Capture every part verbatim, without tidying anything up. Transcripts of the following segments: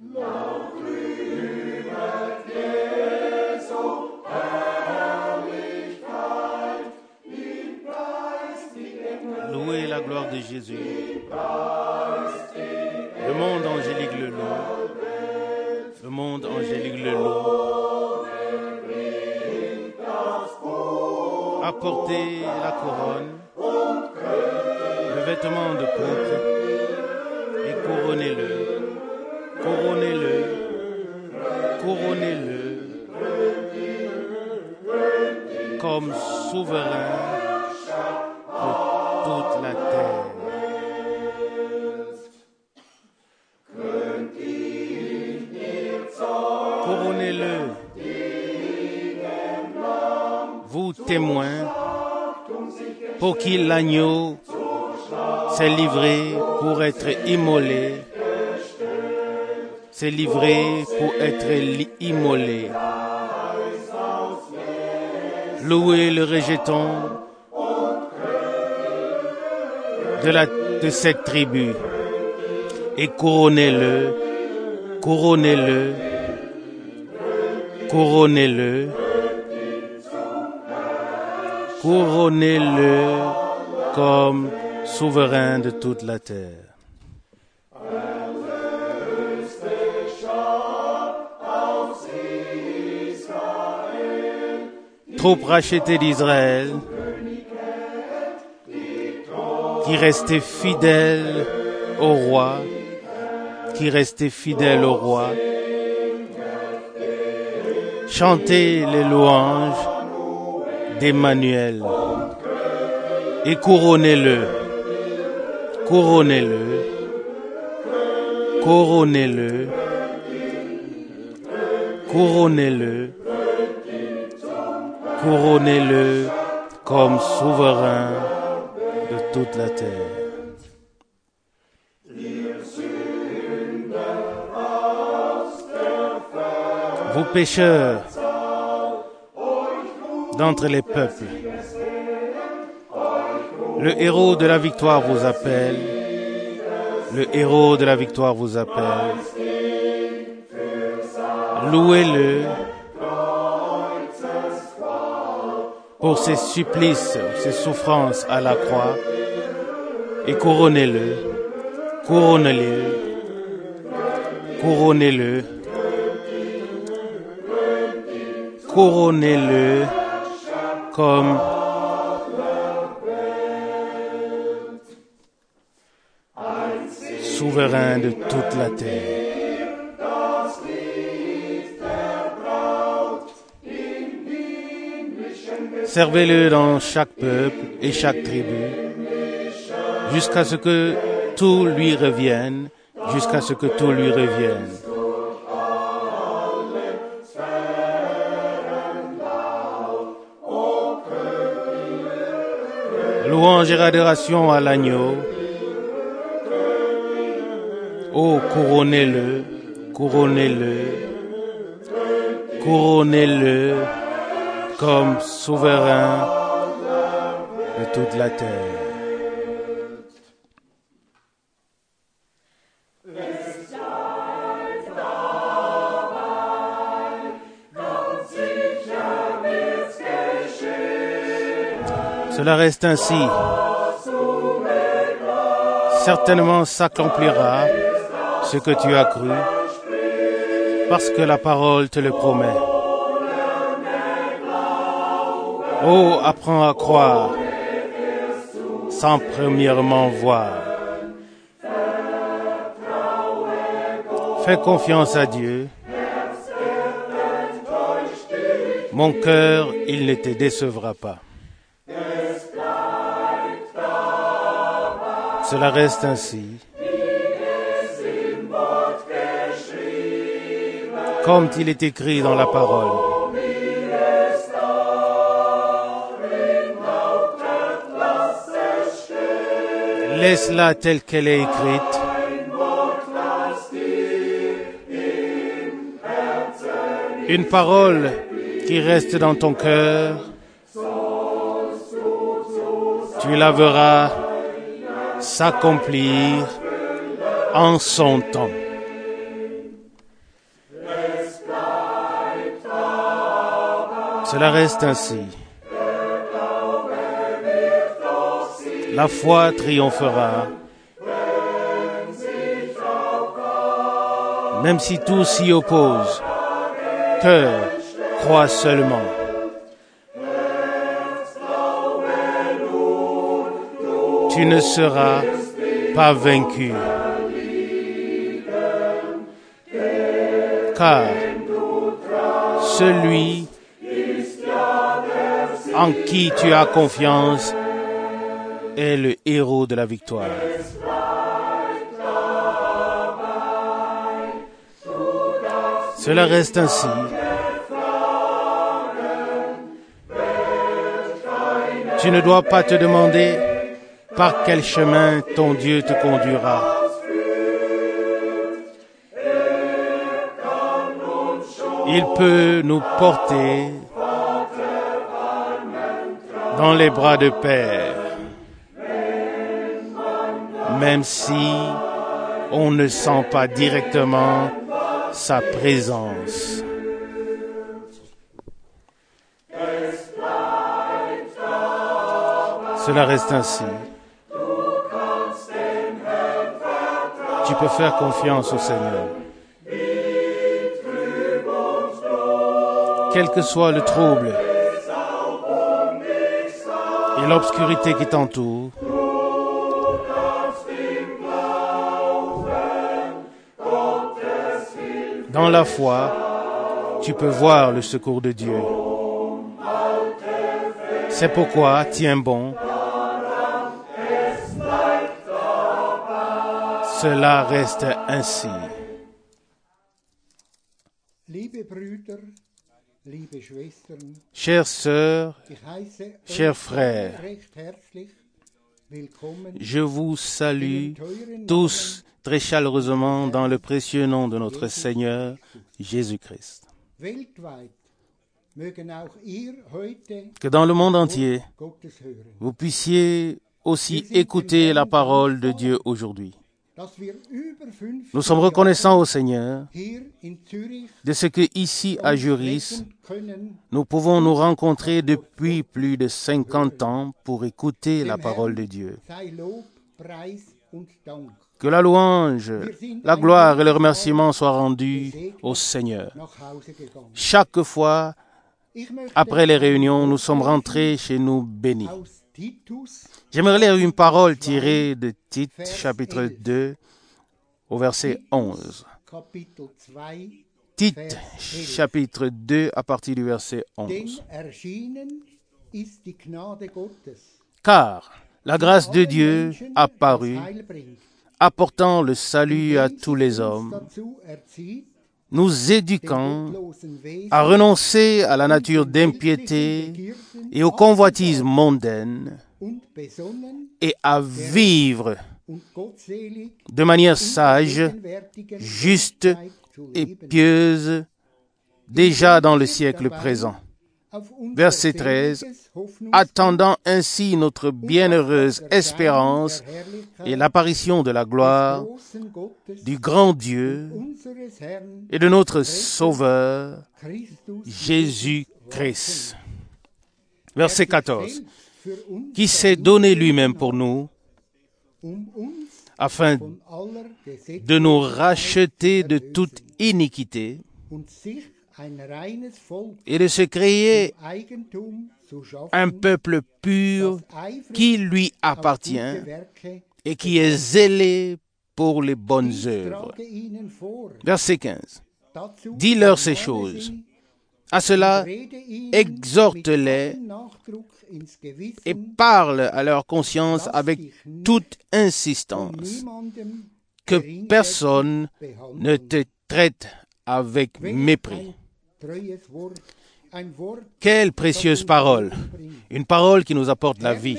Louez la gloire de Jésus. Le monde angélique le loue. Le monde angélique le loue. Apportez la couronne, le vêtement de pourpre, et couronnez-le, couronnez-le, couronnez-le, comme souverain de toute la terre. Couronnez-le, vous témoins, pour qui l'agneau s'est livré pour être immolé, s'est livré pour être immolé. Louez le rejeton de, la, de cette tribu et couronnez-le, couronnez-le, couronnez-le, couronnez-le comme souverain de toute la terre. Troupe rachetée d'Israël, qui restait fidèle au roi, qui restait fidèle au roi. Chantez les louanges d'Emmanuel et couronnez-le, couronnez-le, couronnez-le, couronnez-le, couronnez-le comme souverain de toute la terre. Vous pécheurs d'entre les peuples, le héros de la victoire vous appelle, le héros de la victoire vous appelle. Louez-le pour ses supplices, ses souffrances à la croix, et couronnez-le, couronnez-le, couronnez-le, couronnez-le comme souverain de toute la terre. Servez-le dans chaque peuple et chaque tribu, jusqu'à ce que tout lui revienne, jusqu'à ce que tout lui revienne. Louange et adoration à l'agneau. Oh, couronnez-le, couronnez-le, couronnez-le comme souverain de toute la terre. Cela reste ainsi. Certainement s'accomplira ce que tu as cru, parce que la parole te le promet. Oh, apprends à croire, sans premièrement voir. Fais confiance à Dieu. Mon cœur, il ne te décevra pas. Cela reste ainsi. Comme il est écrit dans la parole. Laisse-la telle qu'elle est écrite. Une parole qui reste dans ton cœur, tu la verras s'accomplir en son temps. Cela reste ainsi. La foi triomphera, même si tout s'y oppose. Cœur, crois seulement. Tu ne seras pas vaincu. Car celui en qui tu as confiance est le héros de la victoire. Cela reste ainsi. Tu ne dois pas te demander par quel chemin ton Dieu te conduira. Il peut nous porter dans les bras de Père, même si on ne sent pas directement sa présence. Cela reste ainsi. Tu peux faire confiance au Seigneur. Quel que soit le trouble et l'obscurité qui t'entoure, dans la foi, tu peux voir le secours de Dieu. C'est pourquoi, tiens bon, cela reste ainsi. Chères sœurs, chers frères, je vous salue tous très chaleureusement dans le précieux nom de notre Seigneur Jésus-Christ. Que dans le monde entier, vous puissiez aussi écouter la parole de Dieu aujourd'hui. Nous sommes reconnaissants au Seigneur de ce que ici à Juris, nous pouvons nous rencontrer depuis plus de cinquante ans pour écouter la parole de Dieu. Que la louange, la gloire et le remerciement soient rendus au Seigneur. Chaque fois, après les réunions, nous sommes rentrés chez nous bénis. J'aimerais lire une parole tirée de Tite, chapitre deux, au verset onze. Tite, chapitre deux, à partir du verset onze. Car la grâce de Dieu a paru, apportant le salut à tous les hommes, nous éduquant à renoncer à la nature d'impiété et aux convoitises mondaines et à vivre de manière sage, juste et pieuse déjà dans le siècle présent. Verset treize. Attendant ainsi notre bienheureuse espérance et l'apparition de la gloire du grand Dieu et de notre Sauveur, Jésus-Christ. Verset quatorze. Qui s'est donné lui-même pour nous, afin de nous racheter de toute iniquité et de se créer un peuple pur qui lui appartient et qui est zélé pour les bonnes œuvres. Verset quinze. Dis-leur ces choses. À cela, exhorte-les et parle à leur conscience avec toute insistance, que personne ne te traite avec mépris. Quelle précieuse parole, une parole qui nous apporte la vie.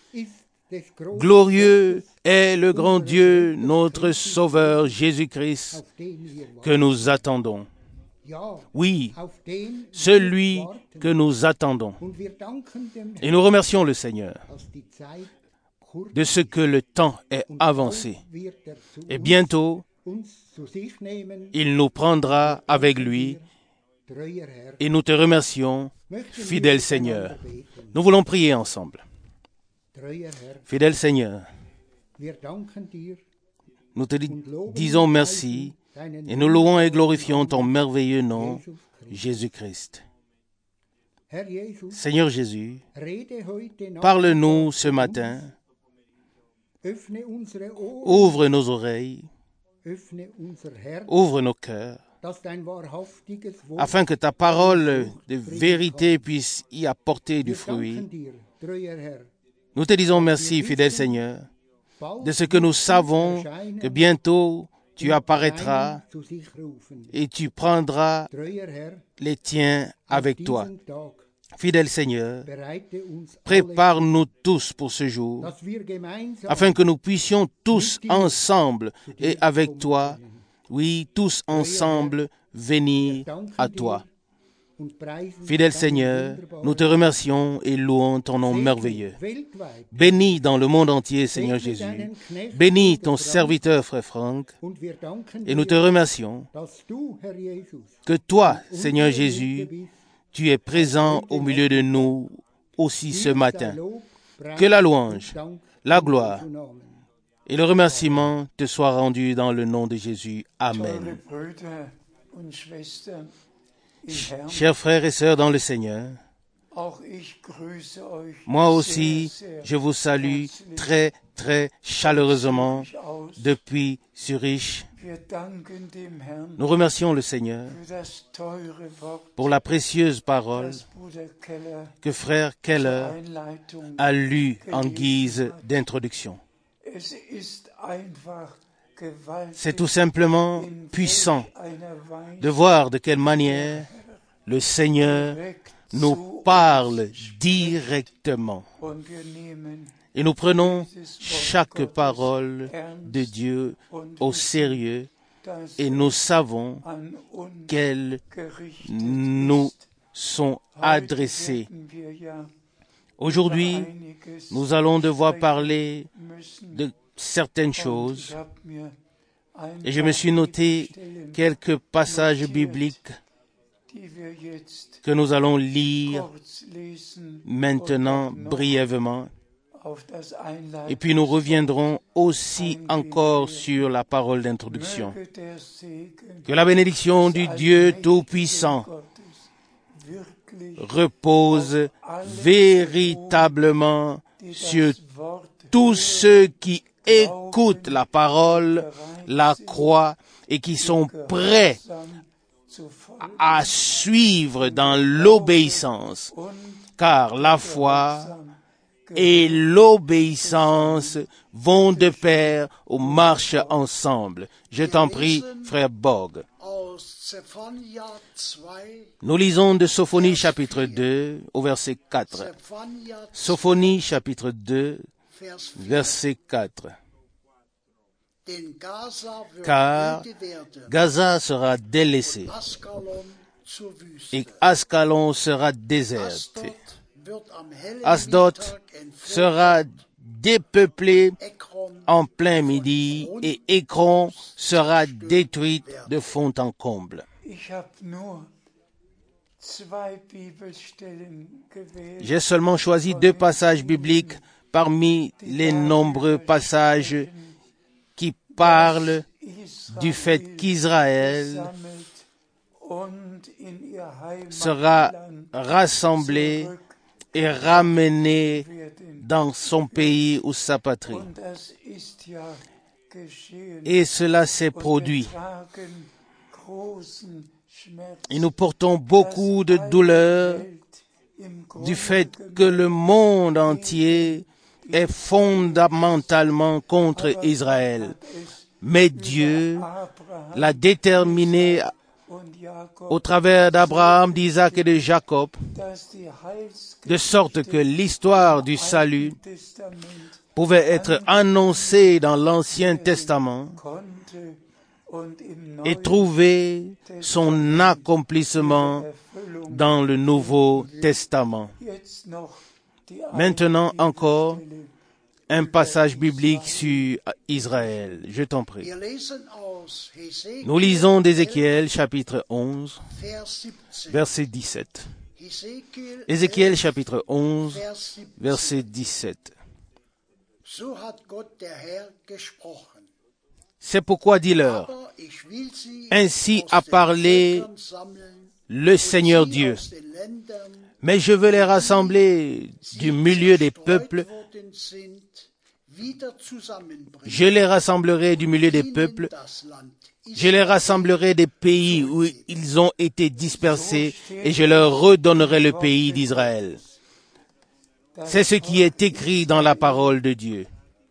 Glorieux est le grand Dieu, notre Sauveur Jésus-Christ, que nous attendons. Oui, celui que nous attendons. Et nous remercions le Seigneur de ce que le temps est avancé. Et bientôt, il nous prendra avec lui et nous te remercions Fidèle Seigneur, nous voulons prier ensemble. Fidèle Seigneur, nous te disons merci et nous louons et glorifions ton merveilleux nom, Jésus-Christ. Seigneur Jésus, parle-nous ce matin, ouvre nos oreilles, ouvre nos cœurs, afin que ta parole de vérité puisse y apporter du fruit. Nous te disons merci, fidèle Seigneur, de ce que nous savons que bientôt tu apparaîtras et tu prendras les tiens avec toi. Fidèle Seigneur, prépare-nous tous pour ce jour, afin que nous puissions tous ensemble et avec toi, oui, tous ensemble, venir à toi. Fidèle Seigneur, nous te remercions et louons ton nom merveilleux. Bénis dans le monde entier, Seigneur Jésus. Bénis ton serviteur, frère Franck. Et nous te remercions que toi, Seigneur Jésus, tu es présent au milieu de nous aussi ce matin. Que la louange, la gloire et le remerciement te soient rendus dans le nom de Jésus. Amen. Chers frères et sœurs dans le Seigneur, moi aussi, je vous salue très, très chaleureusement depuis Zurich. Nous remercions le Seigneur pour la précieuse parole que frère Keller a lue en guise d'introduction. C'est tout simplement puissant de voir de quelle manière le Seigneur nous parle directement. Et nous prenons chaque parole de Dieu au sérieux et nous savons qu'elles nous sont adressées. Aujourd'hui, nous allons devoir parler de certaines choses et je me suis noté quelques passages bibliques que nous allons lire maintenant brièvement. Et puis nous reviendrons aussi encore sur la parole d'introduction. Que la bénédiction du Dieu Tout-Puissant repose véritablement sur tous ceux qui écoutent la parole, la croient et qui sont prêts à suivre dans l'obéissance, car la foi et l'obéissance vont de pair ou marchent ensemble. Je t'en prie, frère Borg. Nous lisons de Sophonie chapitre deux au verset quatre. Sophonie chapitre deux, verset quatre. Car Gaza sera délaissée et Ascalon sera déserte. Asdod sera dépeuplé en plein midi et Écron sera détruite de fond en comble. J'ai seulement choisi deux passages bibliques parmi les nombreux passages qui parlent du fait qu'Israël sera rassemblé et ramené dans son pays ou sa patrie. Et cela s'est produit. Et nous portons beaucoup de douleur du fait que le monde entier est fondamentalement contre Israël. Mais Dieu l'a déterminé au travers d'Abraham, d'Isaac et de Jacob, de sorte que l'histoire du salut pouvait être annoncée dans l'Ancien Testament et trouver son accomplissement dans le Nouveau Testament. Maintenant encore, un passage biblique sur Israël. Je t'en prie. Nous lisons d'Ézéchiel chapitre onze, verset dix-sept. Ézéchiel chapitre onze, verset dix-sept. C'est pourquoi dis-leur, ainsi a parlé le Seigneur Dieu. Mais je veux les rassembler du milieu des peuples. Je les rassemblerai du milieu des peuples. Je les rassemblerai des pays où ils ont été dispersés et je leur redonnerai le pays d'Israël. C'est ce qui est écrit dans la parole de Dieu.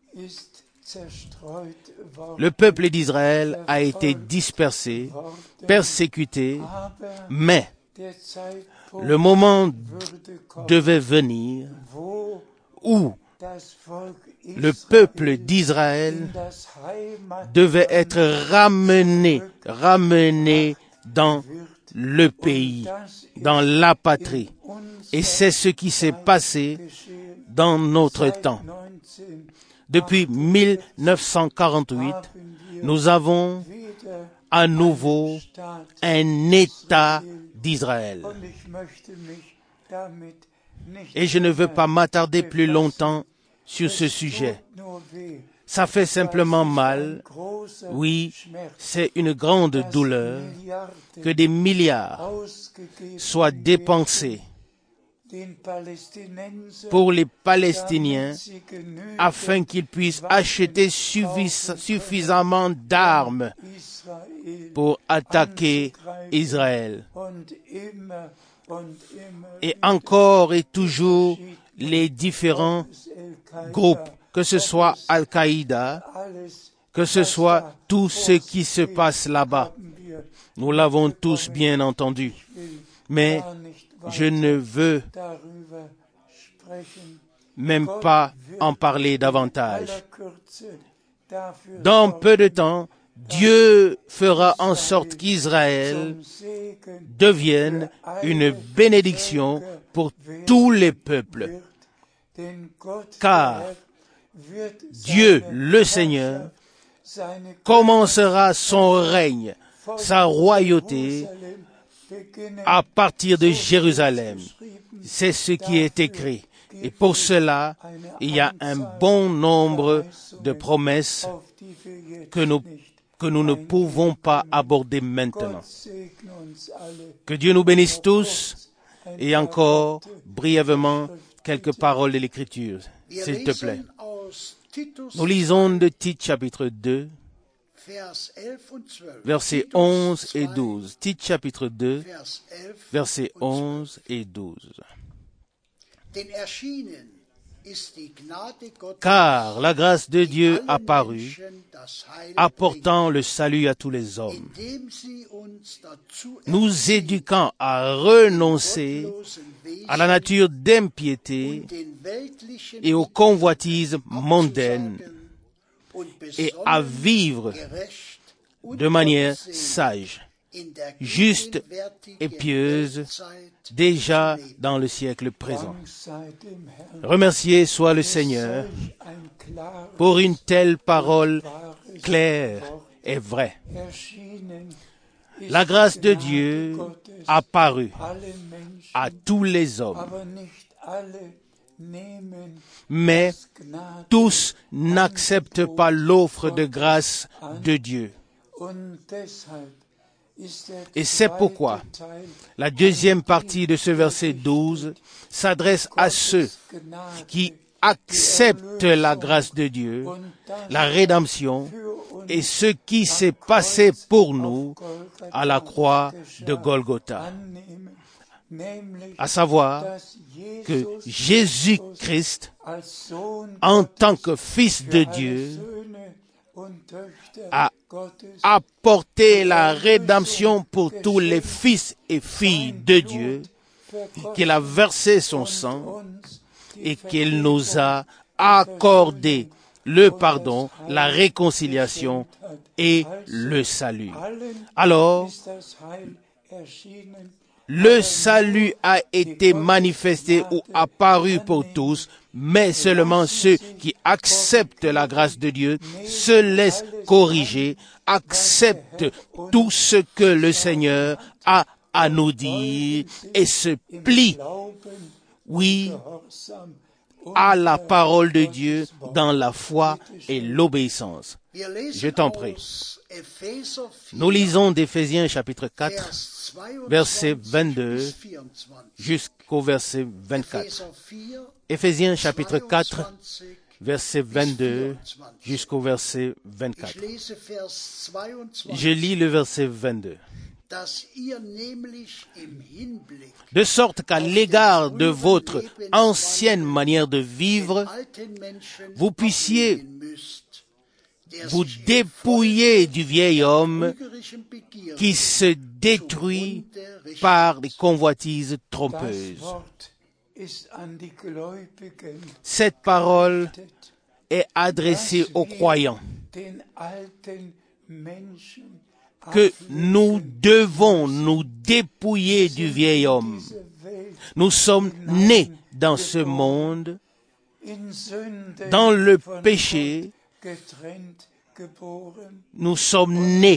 Le peuple d'Israël a été dispersé, persécuté, mais le moment devait venir où le peuple d'Israël devait être ramené, ramené dans le pays, dans la patrie. Et c'est ce qui s'est passé dans notre temps. Depuis mille neuf cent quarante-huit, nous avons à nouveau un État d'Israël. Et je ne veux pas m'attarder plus longtemps sur ce sujet. Ça fait simplement mal. Oui, c'est une grande douleur que des milliards soient dépensés pour les Palestiniens afin qu'ils puissent acheter suffis- suffisamment d'armes pour attaquer Israël. Et encore et toujours les différents groupes, que ce soit Al-Qaïda, que ce soit tout ce qui se passe là-bas. Nous l'avons tous bien entendu. Mais je ne veux même pas en parler davantage. Dans peu de temps, Dieu fera en sorte qu'Israël devienne une bénédiction pour tous les peuples. Car Dieu, le Seigneur, commencera son règne, sa royauté, à partir de Jérusalem. C'est ce qui est écrit. Et pour cela, il y a un bon nombre de promesses que nous, que nous ne pouvons pas aborder maintenant. Que Dieu nous bénisse tous. Et encore, brièvement, quelques paroles de l'Écriture, s'il te plaît. Nous lisons de Tite chapitre deux, versets onze et douze. Tite chapitre deux, versets onze et douze. Car la grâce de Dieu apparut, apportant le salut à tous les hommes, nous éduquant à renoncer à la nature d'impiété et aux convoitises mondaines et à vivre de manière sage, juste et pieuse, déjà dans le siècle présent. Remercié soit le Seigneur pour une telle parole claire et vraie. La grâce de Dieu apparut à tous les hommes, mais tous n'acceptent pas l'offre de grâce de Dieu. Et c'est pourquoi la deuxième partie de ce verset douze s'adresse à ceux qui acceptent la grâce de Dieu, la rédemption et ce qui s'est passé pour nous à la croix de Golgotha. À savoir que Jésus-Christ, en tant que Fils de Dieu, a apporté la rédemption pour tous les fils et filles de Dieu, qu'il a versé son sang et qu'il nous a accordé le pardon, la réconciliation et le salut. Alors, le salut a été manifesté ou apparu pour tous, mais seulement ceux qui acceptent la grâce de Dieu, se laissent corriger, acceptent tout ce que le Seigneur a à nous dire et se plie, oui, à la parole de Dieu dans la foi et l'obéissance. Je t'en prie. Nous lisons d'Éphésiens chapitre quatre, verset vingt-deux jusqu'au verset vingt-quatre. Éphésiens chapitre quatre, verset vingt-deux jusqu'au verset vingt-quatre. Je lis le verset vingt-deux. De sorte qu'à l'égard de votre ancienne manière de vivre, vous puissiez vous dépouiller du vieil homme qui se détruit par des convoitises trompeuses. Cette parole est adressée aux croyants que nous devons nous dépouiller du vieil homme. Nous sommes nés dans ce monde, dans le péché. Nous sommes nés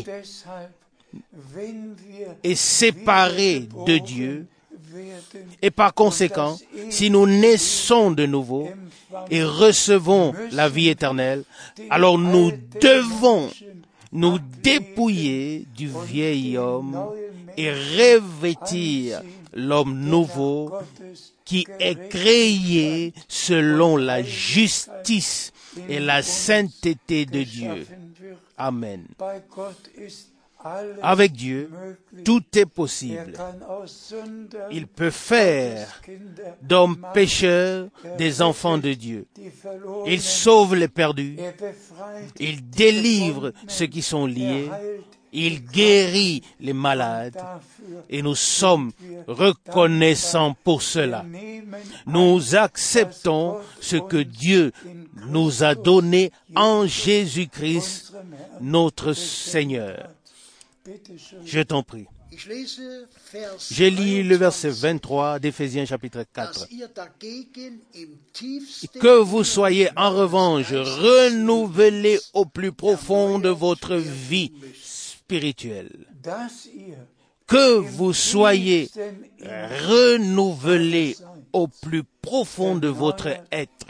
et séparés de Dieu. Et par conséquent, si nous naissons de nouveau et recevons la vie éternelle, alors nous devons nous dépouiller du vieil homme et revêtir l'homme nouveau qui est créé selon la justice et la sainteté de Dieu. Amen. Avec Dieu, tout est possible. Il peut faire d'hommes pécheurs des enfants de Dieu. Il sauve les perdus. Il délivre ceux qui sont liés. Il guérit les malades. Et nous sommes reconnaissants pour cela. Nous acceptons ce que Dieu nous a donné en Jésus-Christ, notre Seigneur. Je t'en prie. Je lis le verset vingt-trois d'Éphésiens chapitre quatre. Que vous soyez en revanche renouvelés au plus profond de votre vie spirituelle. Que vous soyez renouvelés au plus profond de votre être.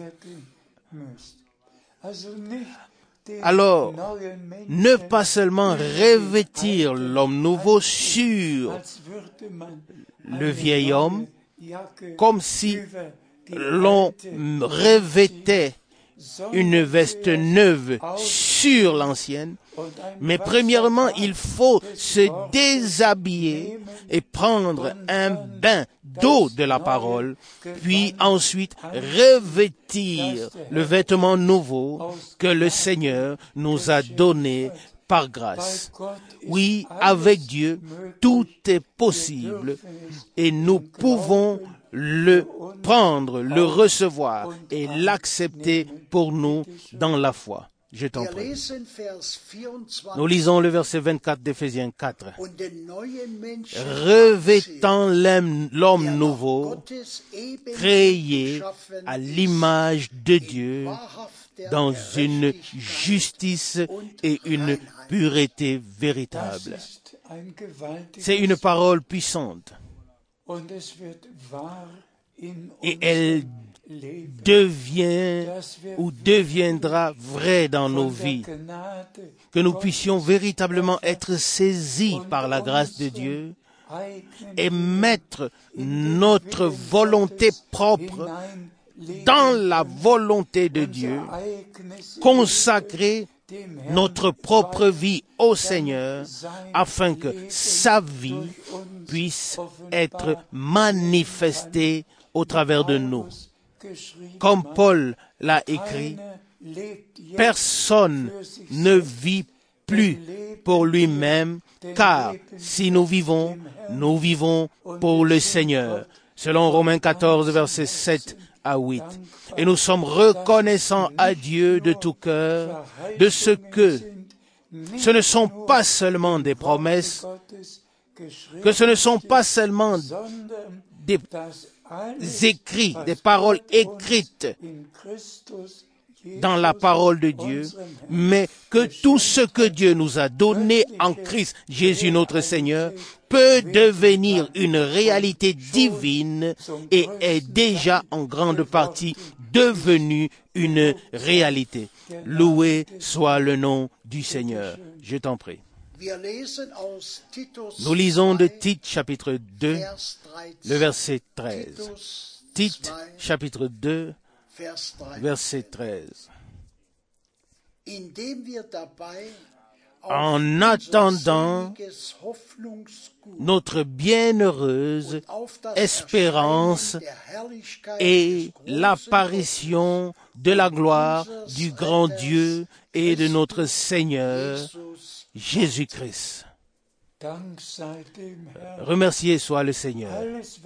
Alors, ne pas seulement revêtir l'homme nouveau sur le vieil homme, comme si l'on revêtait une veste neuve sur l'ancienne, mais premièrement, il faut se déshabiller et prendre un bain d'eau de la parole, puis ensuite revêtir le vêtement nouveau que le Seigneur nous a donné par grâce. Oui, avec Dieu, tout est possible et nous pouvons le prendre, le recevoir et l'accepter pour nous dans la foi. Je t'en prie. Nous lisons le verset vingt-quatre d'Éphésiens quatre. Revêtant l'homme nouveau, créé à l'image de Dieu, dans une justice et une pureté véritable. C'est une parole puissante. Et elle devient ou deviendra vrai dans nos vies, que nous puissions véritablement être saisis par la grâce de Dieu et mettre notre volonté propre dans la volonté de Dieu, consacrer notre propre vie au Seigneur afin que sa vie puisse être manifestée au travers de nous. Comme Paul l'a écrit, personne ne vit plus pour lui-même, car si nous vivons, nous vivons pour le Seigneur. Selon Romains quatorze, versets sept à huit. Et nous sommes reconnaissants à Dieu de tout cœur de ce que ce ne sont pas seulement des promesses, que ce ne sont pas seulement des écrits, des paroles écrites dans la parole de Dieu, mais que tout ce que Dieu nous a donné en Christ Jésus notre Seigneur peut devenir une réalité divine et est déjà en grande partie devenu une réalité. Loué soit le nom du Seigneur. Je t'en prie. Nous lisons de Tite chapitre deux, le verset treize. Tite chapitre deux, verset treize. En attendant notre bienheureuse espérance et l'apparition de la gloire du grand Dieu et de notre Seigneur Jésus-Christ. Remercié soit le Seigneur.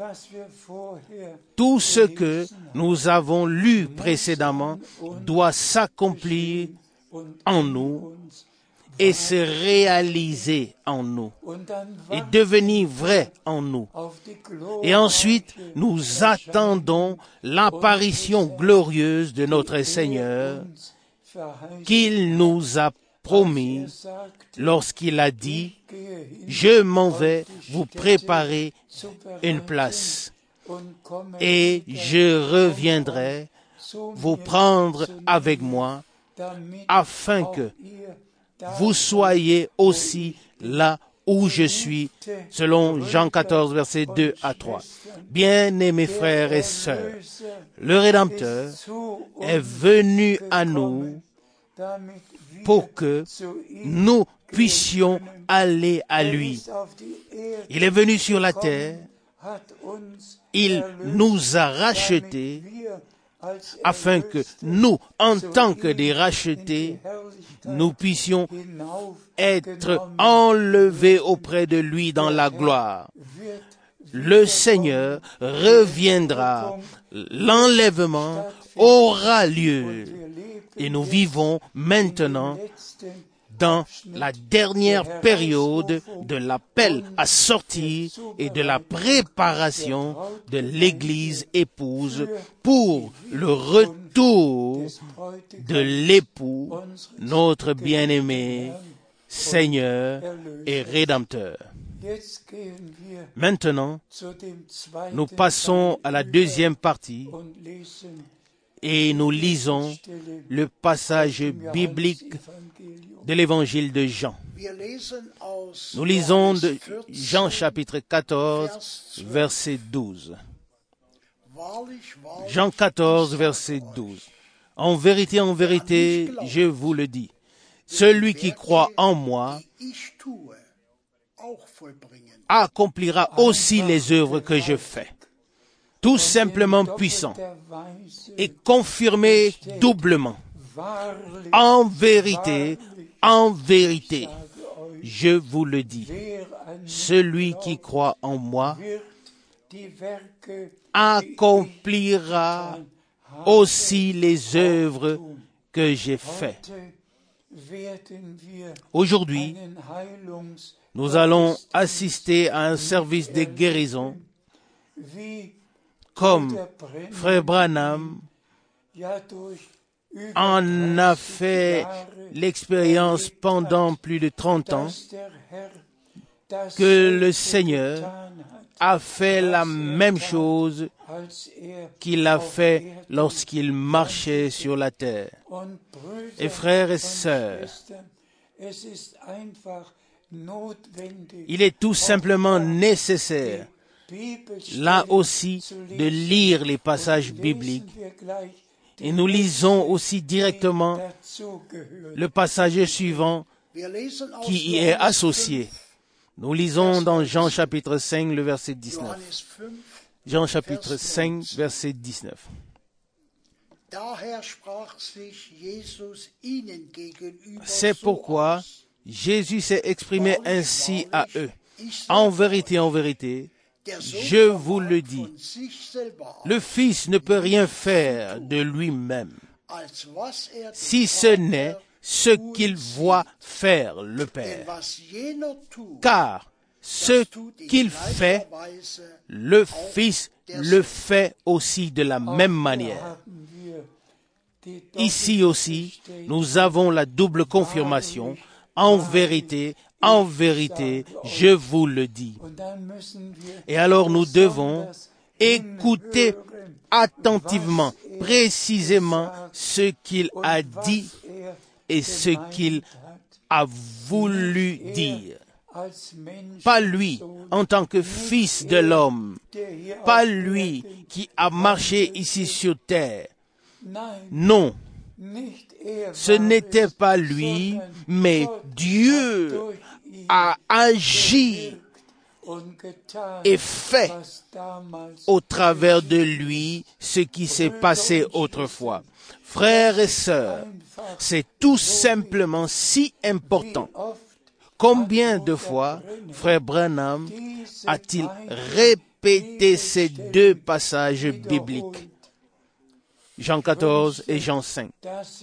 Tout ce que nous avons lu précédemment doit s'accomplir en nous et se réaliser en nous et devenir vrai en nous. Et ensuite, nous attendons l'apparition glorieuse de notre Seigneur qu'il nous a promis lorsqu'il a dit « Je m'en vais vous préparer une place et je reviendrai vous prendre avec moi afin que vous soyez aussi là où je suis, selon Jean quatorze, versets deux à trois. Bien-aimés frères et sœurs, le Rédempteur est venu à nous pour que nous puissions aller à lui. Il est venu sur la terre, il nous a rachetés, afin que nous, en tant que des rachetés, nous puissions être enlevés auprès de lui dans la gloire. Le Seigneur reviendra, l'enlèvement aura lieu, et nous vivons maintenant dans la dernière période de l'appel à sortir et de la préparation de l'Église épouse pour le retour de l'époux, notre bien-aimé Seigneur et Rédempteur. Maintenant, nous passons à la deuxième partie et nous lisons le passage biblique de l'évangile de Jean. Nous lisons de Jean chapitre quatorze, verset douze. Jean quatorze, verset douze. En vérité, en vérité, je vous le dis, celui qui croit en moi accomplira aussi les œuvres que je fais. Tout simplement puissant et confirmé doublement. En vérité, en vérité, je vous le dis, celui qui croit en moi accomplira aussi les œuvres que j'ai faites. Aujourd'hui, nous allons assister à un service de guérison comme Frère Branham en a fait l'expérience pendant plus de trente ans, que le Seigneur a fait la même chose qu'il a fait lorsqu'il marchait sur la terre. Et frères et sœurs, il est tout simplement nécessaire, là aussi, de lire les passages bibliques. Et nous lisons aussi directement le passage suivant qui y est associé. Nous lisons dans Jean chapitre cinq, le verset dix-neuf. Jean chapitre cinq, verset dix-neuf. C'est pourquoi Jésus s'est exprimé ainsi à eux. En vérité, en vérité, je vous le dis, le Fils ne peut rien faire de lui-même, si ce n'est ce qu'il voit faire le Père. Car ce qu'il fait, le Fils le fait aussi de la même manière. ici aussi, nous avons la double confirmation. En vérité, en vérité, je vous le dis. Et alors nous devons écouter attentivement, précisément ce qu'il a dit et ce qu'il a voulu dire. Pas lui en tant que fils de l'homme, pas lui qui a marché ici sur terre. Non, ce n'était pas lui, mais Dieu a agi et fait au travers de lui ce qui s'est passé autrefois. Frères et sœurs, c'est tout simplement si important. Combien de fois, frère Branham, a-t-il répété ces deux passages bibliques, Jean quatorze et Jean cinq.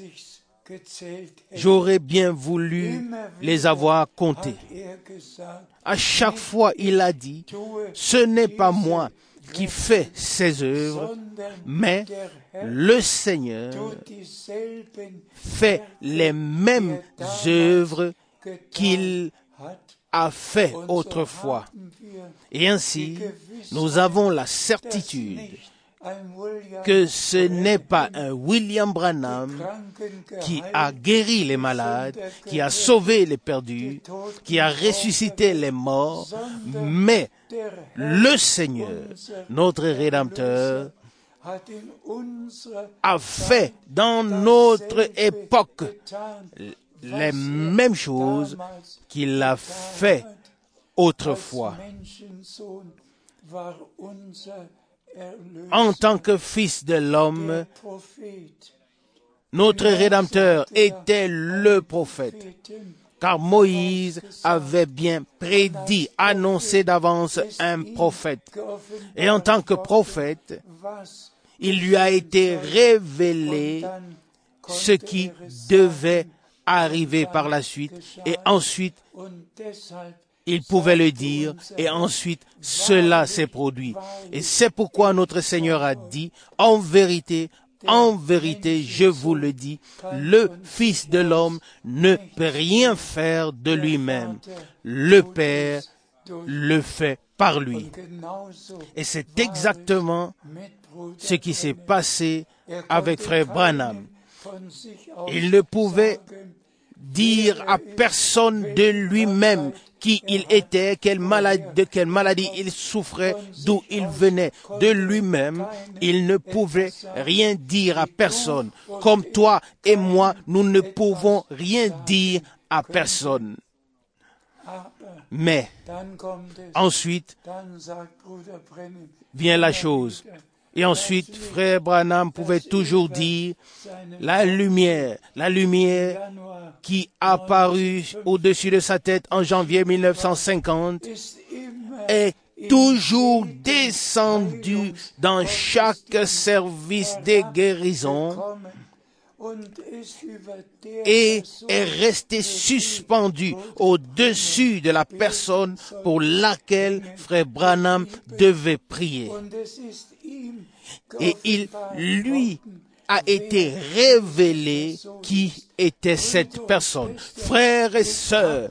J'aurais bien voulu les avoir comptés. À chaque fois, il a dit, ce n'est pas moi qui fais ces œuvres, mais le Seigneur fait les mêmes œuvres qu'il a fait autrefois. Et ainsi, nous avons la certitude que ce n'est pas un William Branham qui a guéri les malades, qui a sauvé les perdus, qui a ressuscité les morts, mais le Seigneur, notre Rédempteur, a fait dans notre époque les mêmes choses qu'il a fait autrefois. En tant que fils de l'homme, notre Rédempteur était le prophète, car Moïse avait bien prédit, annoncé d'avance un prophète. Et en tant que prophète, il lui a été révélé ce qui devait arriver par la suite, et ensuite, il pouvait le dire, et ensuite, cela s'est produit. Et c'est pourquoi notre Seigneur a dit, en vérité, en vérité, je vous le dis, le Fils de l'homme ne peut rien faire de lui-même. Le Père le fait par lui. Et c'est exactement ce qui s'est passé avec frère Branham. Il ne pouvait dire à personne de lui-même qui il était, quelle maladie, de quelle maladie il souffrait, d'où il venait. De lui-même, il ne pouvait rien dire à personne. Comme toi et moi, nous ne pouvons rien dire à personne. Mais ensuite vient la chose. Et ensuite, frère Branham pouvait toujours dire, la lumière, la lumière qui apparut au-dessus de sa tête en janvier mille neuf cent cinquante est toujours descendue dans chaque service des guérisons et est restée suspendue au-dessus de la personne pour laquelle frère Branham devait prier. Et il, lui, a été révélé qui était cette personne. Frères et sœurs,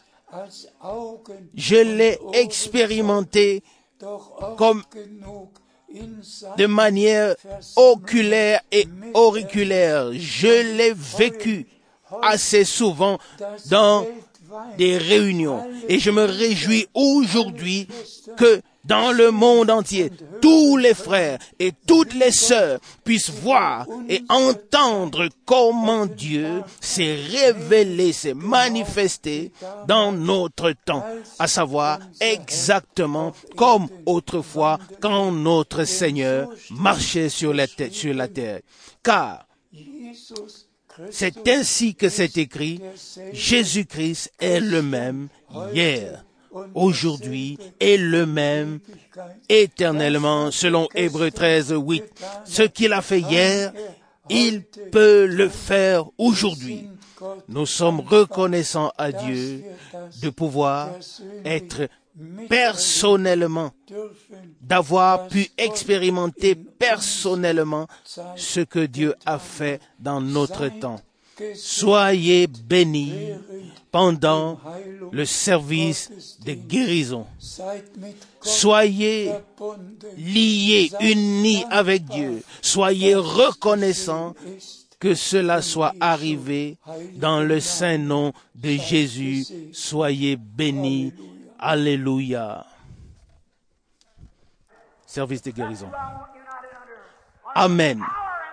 je l'ai expérimenté comme de manière oculaire et auriculaire. Je l'ai vécu assez souvent dans des réunions. Et je me réjouis aujourd'hui que dans le monde entier, tous les frères et toutes les sœurs puissent voir et entendre comment Dieu s'est révélé, s'est manifesté dans notre temps, à savoir exactement comme autrefois quand notre Seigneur marchait sur la terre. Sur la terre. Car c'est ainsi que c'est écrit, Jésus-Christ est le même hier, aujourd'hui et le même éternellement, selon Hébreux treize, huit. Ce qu'il a fait hier, il peut le faire aujourd'hui. Nous sommes reconnaissants à Dieu de pouvoir être personnellement, d'avoir pu expérimenter personnellement ce que Dieu a fait dans notre temps. Soyez bénis pendant le service de guérison. Soyez liés, unis avec Dieu. Soyez reconnaissants que cela soit arrivé dans le saint nom de Jésus. Soyez bénis. Alléluia. Service de guérison. Amen.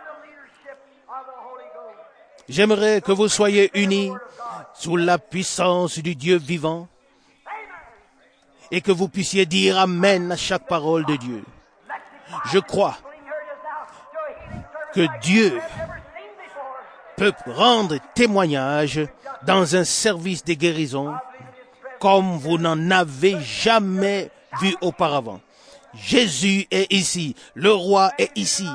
J'aimerais que vous soyez unis sous la puissance du Dieu vivant et que vous puissiez dire Amen à chaque parole de Dieu. Je crois que Dieu peut rendre témoignage dans un service de guérison comme vous n'en avez jamais vu auparavant. Jésus est ici, le roi est ici.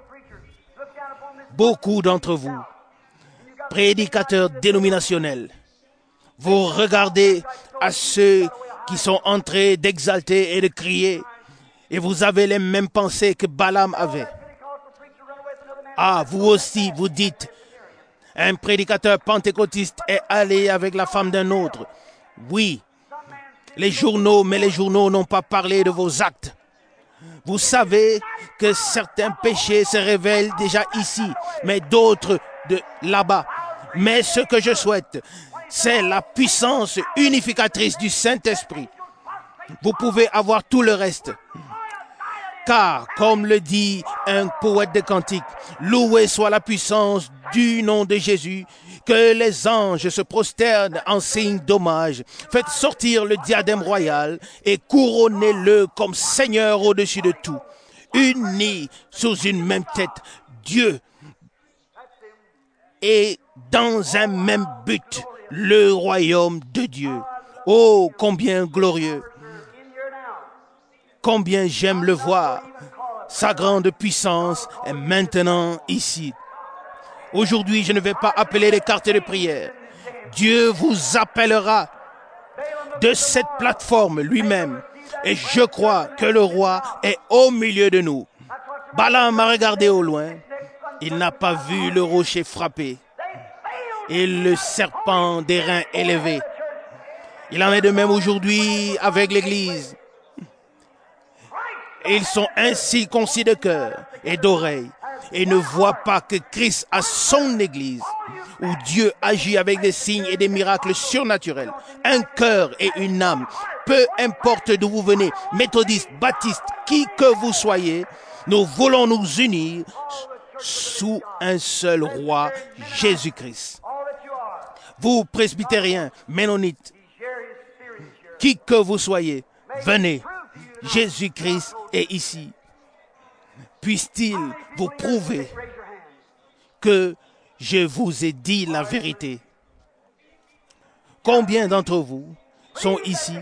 Beaucoup d'entre vous, prédicateurs dénominationnels, vous regardez à ceux qui sont en train d'exalter et de crier, et vous avez les mêmes pensées que Balaam avait. Ah, vous aussi, vous dites, un prédicateur pentecôtiste est allé avec la femme d'un autre. Oui, les journaux, mais les journaux n'ont pas parlé de vos actes. Vous savez que certains péchés se révèlent déjà ici, mais d'autres de là-bas. Mais ce que je souhaite, c'est la puissance unificatrice du Saint-Esprit. Vous pouvez avoir tout le reste. Car, comme le dit un poète de cantique, loué soit la puissance du nom de Jésus, que les anges se prosternent en signe d'hommage. Faites sortir le diadème royal et couronnez-le comme Seigneur au-dessus de tout. Unis sous une même tête, Dieu est dans un même but, le royaume de Dieu. Oh, combien glorieux! Combien j'aime le voir. Sa grande puissance est maintenant ici. Aujourd'hui, je ne vais pas appeler les cartes de prière. Dieu vous appellera de cette plateforme lui-même. Et je crois que le roi est au milieu de nous. Balaam a regardé au loin. Il n'a pas vu le rocher frappé et le serpent des reins élevés. Il en est de même aujourd'hui avec l'Église. Ils sont ainsi concis de cœur et d'oreille et ne voient pas que Christ a son Église où Dieu agit avec des signes et des miracles surnaturels. Un cœur et une âme, peu importe d'où vous venez, méthodiste, baptiste, qui que vous soyez, nous voulons nous unir sous un seul roi, Jésus-Christ. Vous, presbytériens, ménonites, qui que vous soyez, venez. Jésus-Christ est ici. Puisse-t-il vous prouver que je vous ai dit la vérité? Combien d'entre vous sont ici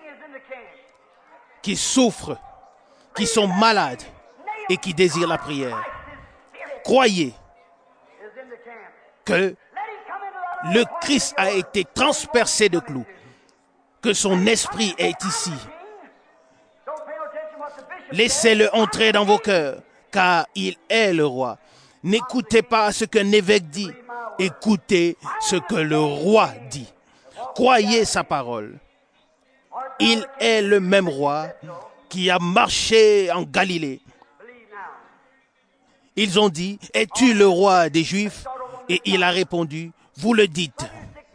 qui souffrent, qui sont malades et qui désirent la prière? Croyez que le Christ a été transpercé de clous, que son esprit est ici. Laissez-le entrer dans vos cœurs, car il est le roi. N'écoutez pas ce qu'un évêque dit, écoutez ce que le roi dit. Croyez sa parole. Il est le même roi qui a marché en Galilée. Ils ont dit, es-tu le roi des Juifs? Et il a répondu, vous le dites.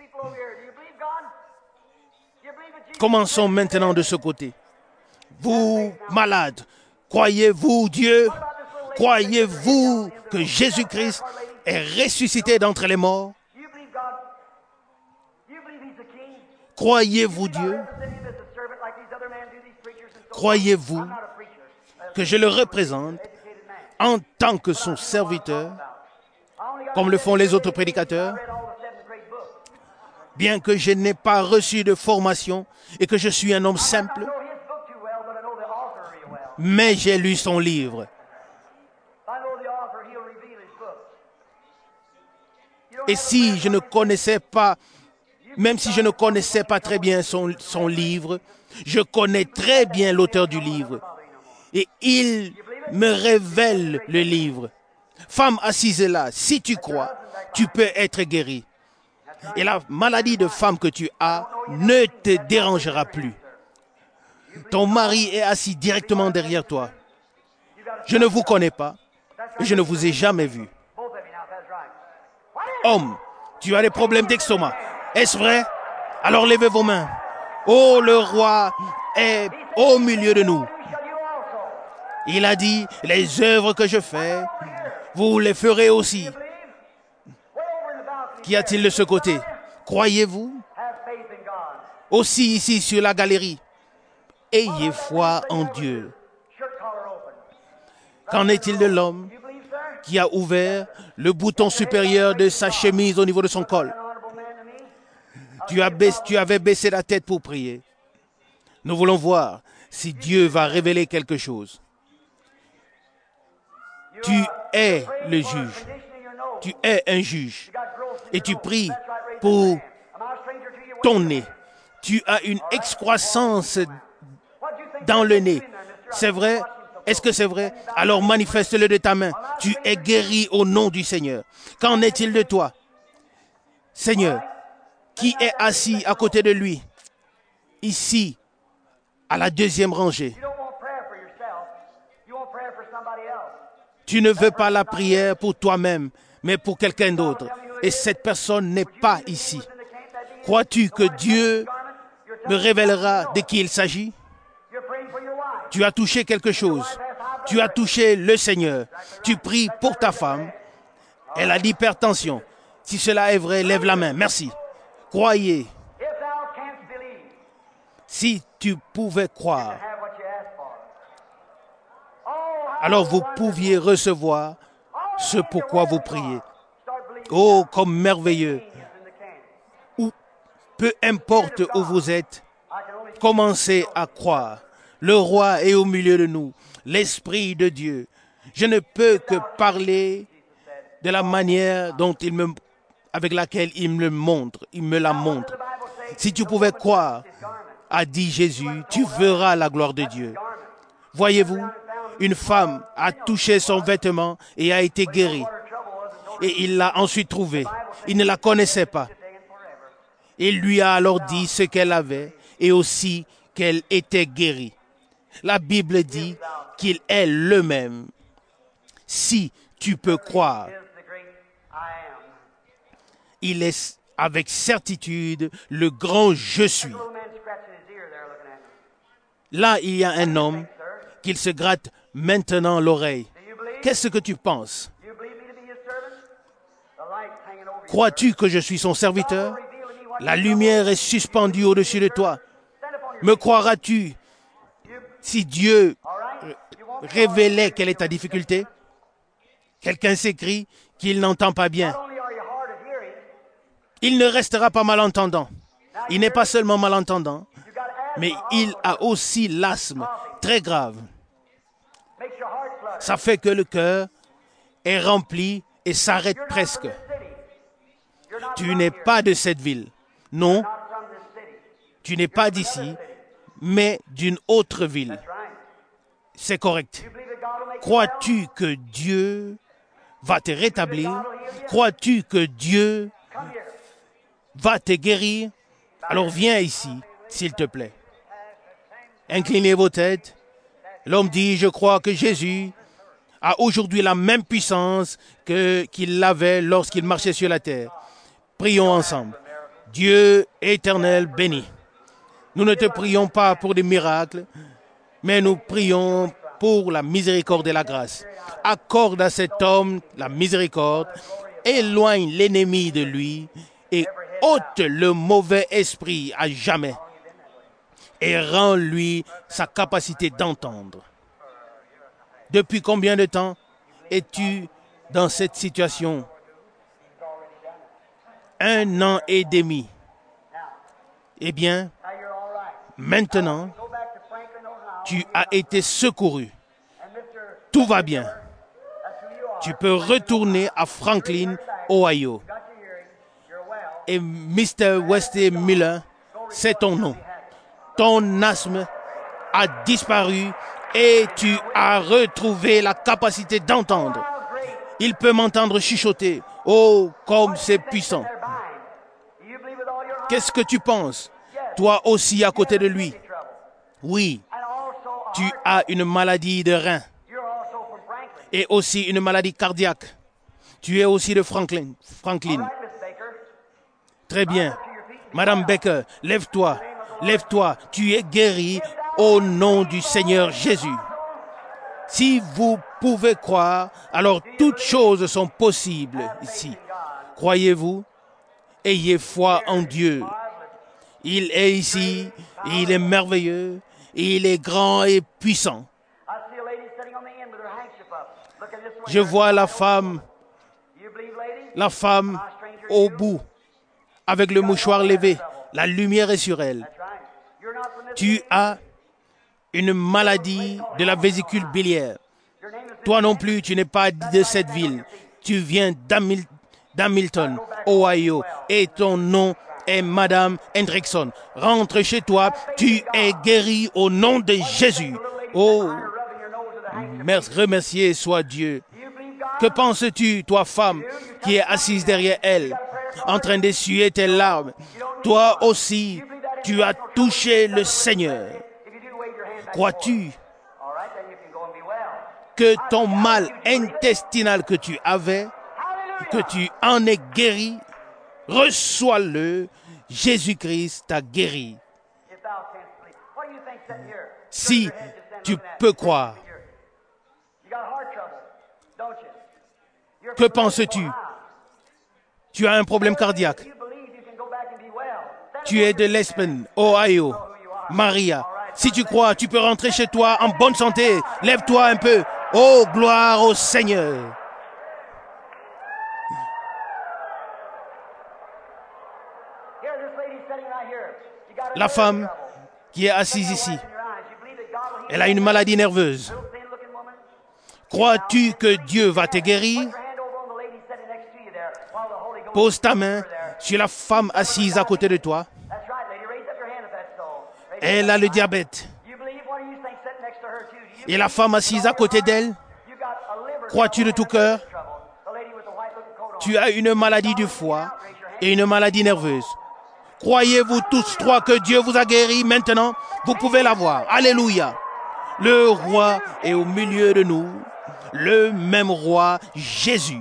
Commençons maintenant de ce côté. Vous, malades, croyez-vous Dieu? Croyez-vous que Jésus-Christ est ressuscité d'entre les morts? Croyez-vous Dieu? Croyez-vous que je le représente en tant que son serviteur, comme le font les autres prédicateurs? Bien que je n'ai pas reçu de formation et que je suis un homme simple, mais j'ai lu son livre. Et si je ne connaissais pas, même si je ne connaissais pas très bien son, son livre, Je connais très bien l'auteur du livre et il me révèle le livre. Femme assise là, si tu crois, tu peux être guérie. Et la maladie de femme que tu as ne te dérangera plus. Ton mari est assis directement derrière toi. Je ne vous connais pas. Je ne vous ai jamais vu. Homme, tu as des problèmes d'estomac. Est-ce vrai? Alors levez vos mains. Oh, le roi est au milieu de nous. Il a dit, les œuvres que je fais, vous les ferez aussi. Qu'y a-t-il de ce côté? Croyez-vous? Aussi ici sur la galerie. Ayez foi en Dieu. Qu'en est-il de l'homme qui a ouvert le bouton supérieur de sa chemise au niveau de son col? Tu, as baissé, tu avais baissé la tête pour prier. Nous voulons voir si Dieu va révéler quelque chose. Tu es le juge. Tu es un juge. Et tu pries pour ton nez. Tu as une excroissance dans le nez. C'est vrai? Est-ce que c'est vrai? Alors manifeste-le de ta main. Tu es guéri au nom du Seigneur. Qu'en est-il de toi? Seigneur, qui est assis à côté de lui? Ici, à la deuxième rangée. Tu ne veux pas la prière pour toi-même, mais pour quelqu'un d'autre. Et cette personne n'est pas ici. Crois-tu que Dieu me révélera de qui il s'agit? Tu as touché quelque chose. Tu as touché le Seigneur. Tu pries pour ta femme. Elle a l'hypertension. Si cela est vrai, lève la main. Merci. Croyez. Si tu pouvais croire, alors vous pouviez recevoir ce pourquoi vous priez. Oh, comme merveilleux. Ou peu importe où vous êtes, commencez à croire. Le roi est au milieu de nous, l'Esprit de Dieu. Je ne peux que parler de la manière dont il me, avec laquelle il me montre, il me la montre. Si tu pouvais croire, a dit Jésus, tu verras la gloire de Dieu. Voyez-vous, une femme a touché son vêtement et a été guérie. Et il l'a ensuite trouvée. Il ne la connaissait pas. Il lui a alors dit ce qu'elle avait et aussi qu'elle était guérie. La Bible dit qu'il est le même. Si tu peux croire, il est avec certitude le grand je suis. Là, il y a un homme qui se gratte maintenant l'oreille. Qu'est-ce que tu penses? Crois-tu que je suis son serviteur? La lumière est suspendue au-dessus de toi. Me croiras-tu si Dieu révélait quelle est ta difficulté? Quelqu'un s'écrie qu'il n'entend pas bien. Il ne restera pas malentendant. Il n'est pas seulement malentendant, mais il a aussi l'asthme très grave. Ça fait que le cœur est rempli et s'arrête presque. Tu n'es pas de cette ville. Non, tu n'es pas d'ici, mais d'une autre ville. C'est correct. Crois-tu que Dieu va te rétablir? Crois-tu que Dieu va te guérir? Alors viens ici, s'il te plaît. Inclinez vos têtes. L'homme dit, je crois que Jésus a aujourd'hui la même puissance que qu'il avait lorsqu'il marchait sur la terre. Prions ensemble. Dieu éternel béni. Nous ne te prions pas pour des miracles, mais nous prions pour la miséricorde et la grâce. Accorde à cet homme la miséricorde, éloigne l'ennemi de lui et ôte le mauvais esprit à jamais et rends-lui sa capacité d'entendre. Depuis combien de temps es-tu dans cette situation? Un an et demi. Eh bien, maintenant, tu as été secouru. Tout va bien. Tu peux retourner à Franklin, Ohio. Et mister Wesley Miller, c'est ton nom. ton asthme a disparu et tu as retrouvé la capacité d'entendre. Il peut m'entendre chuchoter. Oh, comme c'est puissant. Qu'est-ce que tu penses? Toi aussi à côté de lui. Oui, tu as une maladie de rein et aussi une maladie cardiaque. Tu es aussi de Franklin. Franklin. Très bien. Madame Baker, lève-toi. Lève-toi. Tu es guérie au nom du Seigneur Jésus. Si vous pouvez croire, alors toutes choses sont possibles ici. Croyez-vous? Ayez foi en Dieu. Il est ici, il est merveilleux, il est grand et puissant. Je vois la femme, la femme au bout, avec le mouchoir levé. La lumière est sur elle. Tu as une maladie de la vésicule biliaire. Toi non plus, tu n'es pas de cette ville. Tu viens d'Hamil- d'Hamilton, Ohio, et ton nom est Madame Hendrickson. Rentre chez toi, tu es guéri au nom de Jésus. Oh, merci, remercié soit Dieu. Que penses-tu, toi femme, qui est assise derrière elle, en train d'essuyer tes larmes? Toi aussi, tu as touché le Seigneur. Crois-tu que ton mal intestinal que tu avais, que tu en es guéri? Reçois-le. Jésus-Christ t'a guéri. Si tu peux croire. Que penses-tu? Tu as un problème cardiaque. Tu es de l'Espen, Ohio. Maria, si tu crois, tu peux rentrer chez toi en bonne santé. Lève-toi un peu. Oh, gloire au Seigneur. La femme qui est assise ici, elle a une maladie nerveuse. Crois-tu que Dieu va te guérir? Pose ta main sur la femme assise à côté de toi. Elle a le diabète. Et la femme assise à côté d'elle, crois-tu de tout cœur? Tu as une maladie du foie et une maladie nerveuse. Croyez-vous tous trois que Dieu vous a guéri maintenant? Vous pouvez la voir. Alléluia. Le roi est au milieu de nous. Le même roi, Jésus.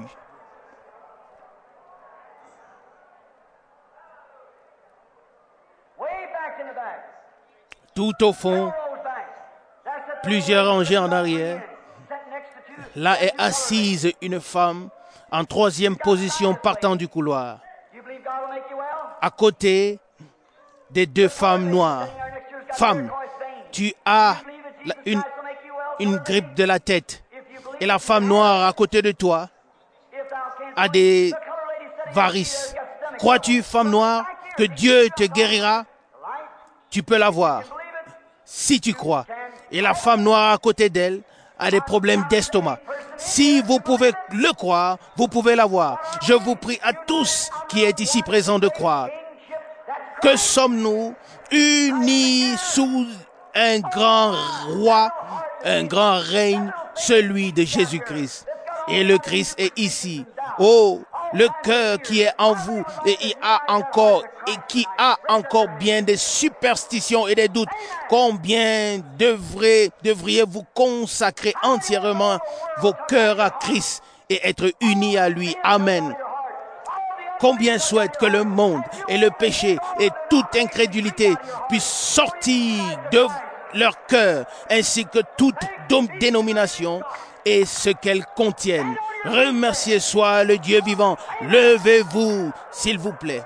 Tout au fond, plusieurs rangées en arrière, là est assise une femme en troisième position partant du couloir. À côté des deux femmes noires. Femme, tu as une, une grippe de la tête. Et la femme noire à côté de toi a des varices. Crois-tu, femme noire, que Dieu te guérira? Tu peux la voir. Si tu crois. Et la femme noire à côté d'elle a des problèmes d'estomac. Si vous pouvez le croire, vous pouvez la voir. Je vous prie à tous qui êtes ici présents de croire. Que sommes-nous unis sous un grand roi, un grand règne, celui de Jésus-Christ. Et le Christ est ici. Oh, le cœur qui est en vous et il a encore et qui a encore bien des superstitions et des doutes. Combien devrez, devriez-vous consacrer entièrement vos cœurs à Christ et être unis à lui? Amen. Combien souhaitent que le monde et le péché et toute incrédulité puissent sortir de leur cœur, ainsi que toute dénomination et ce qu'elles contiennent. Remercié soit le Dieu vivant. Levez-vous, s'il vous plaît.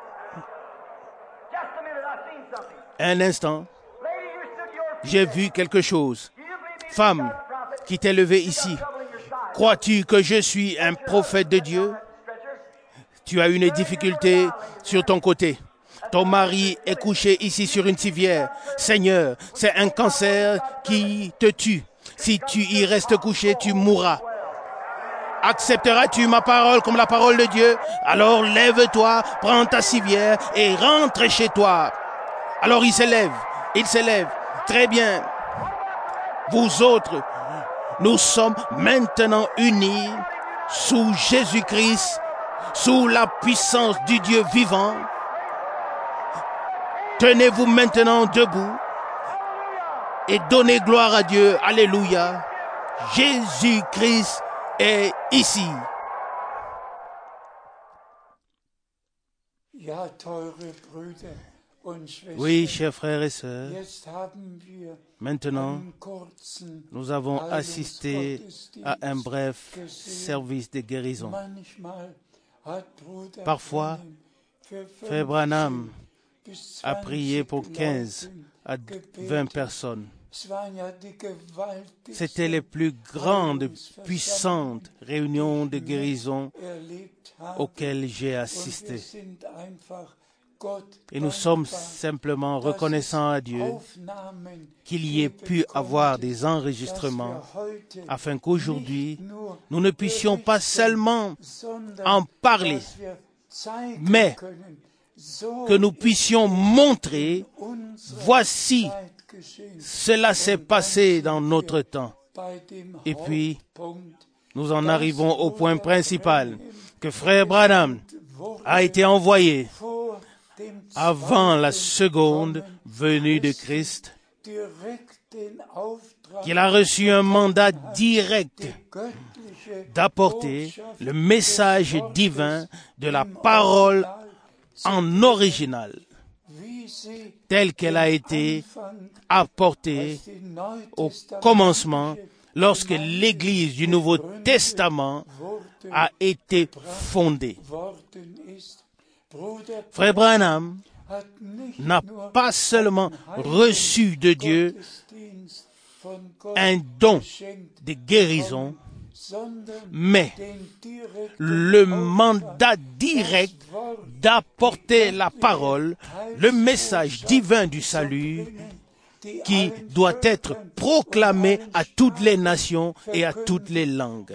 Un instant, j'ai vu quelque chose. Femme qui t'est levée ici, crois-tu que je suis un prophète de Dieu? Tu as une difficulté sur ton côté. Ton mari est couché ici sur une civière. Seigneur, c'est un cancer qui te tue. Si tu y restes couché, tu mourras. Accepteras-tu ma parole comme la parole de Dieu? Alors lève-toi, prends ta civière et rentre chez toi. Alors il se lève Il s'élève. Très bien. Vous autres, nous sommes maintenant unis sous Jésus-Christ, sous la puissance du Dieu vivant. Tenez-vous maintenant debout et donnez gloire à Dieu. Alléluia. Jésus-Christ est ici. Oui, chers frères et sœurs, maintenant, nous avons assisté à un bref service de guérison. Parfois, Frère Branham a prié pour quinze à vingt personnes. C'était les plus grandes, puissantes réunions de guérison auxquelles j'ai assisté. Et nous sommes simplement reconnaissants à Dieu qu'il y ait pu avoir des enregistrements afin qu'aujourd'hui, nous ne puissions pas seulement en parler, mais que nous puissions montrer, voici, cela s'est passé dans notre temps. Et puis, nous en arrivons au point principal, que Frère Branham a été envoyé avant la seconde venue de Christ, qu'il a reçu un mandat direct d'apporter le message divin de la parole en original, telle qu'elle a été apportée au commencement lorsque l'Église du Nouveau Testament a été fondée. Frère Branham n'a pas seulement reçu de Dieu un don de guérison, mais le mandat direct d'apporter la parole, le message divin du salut, qui doit être proclamé à toutes les nations et à toutes les langues.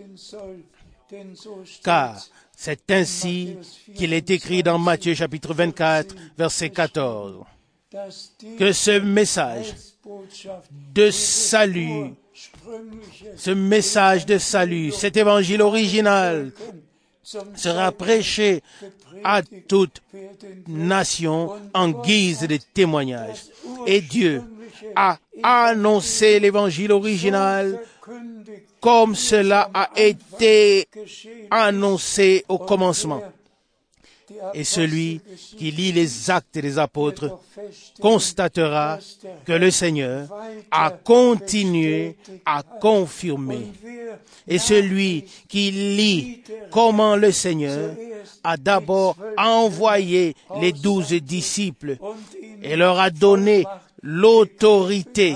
Car c'est ainsi qu'il est écrit dans Matthieu chapitre vingt-quatre, verset quatorze, que ce message de salut, ce message de salut, cet évangile original sera prêché à toute nation en guise de témoignage. Et Dieu a annoncé l'évangile original comme cela a été annoncé au commencement. Et celui qui lit les actes des apôtres constatera que le Seigneur a continué à confirmer. Et celui qui lit comment le Seigneur a d'abord envoyé les douze disciples et leur a donné l'autorité.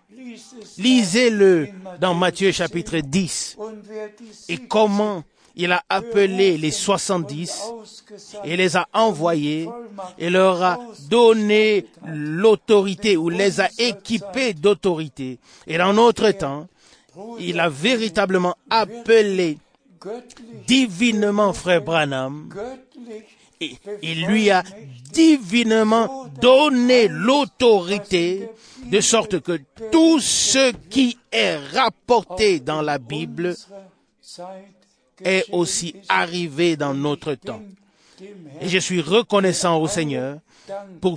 Lisez-le dans Matthieu chapitre dix. Et comment il a appelé les soixante-dix et les a envoyés et leur a donné l'autorité ou les a équipés d'autorité. Et dans notre temps, il a véritablement appelé divinement Frère Branham et il lui a divinement donné l'autorité de sorte que tout ce qui est rapporté dans la Bible est aussi arrivé dans notre temps. Et je suis reconnaissant au Seigneur pour